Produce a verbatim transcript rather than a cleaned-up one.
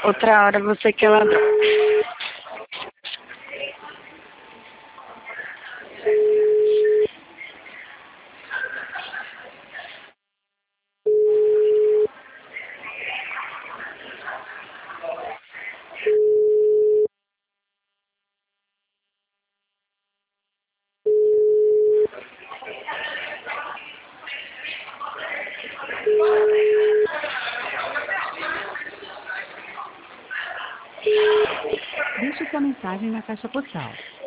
Outra hora você que é ladrão. Deixe sua mensagem na caixa postal.